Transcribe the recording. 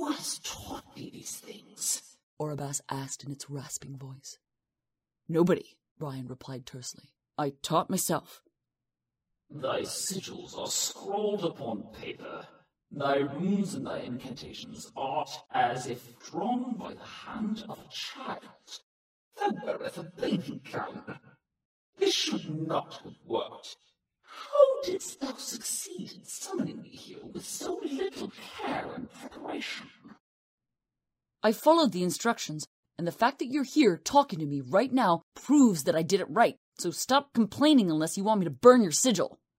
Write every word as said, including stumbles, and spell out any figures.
Who has taught me these things? Oribas asked in its rasping voice. Nobody, Ryan replied tersely. I taught myself. Thy sigils are scrawled upon paper. Thy runes and thy incantations art as if drawn by the hand of a child. Thou weareth a baby gown. This should not have worked. How didst thou succeed in summoning me here with so little care and preparation? I followed the instructions, and the fact that you're here talking to me right now proves that I did it right, so stop complaining unless you want me to burn your sigil.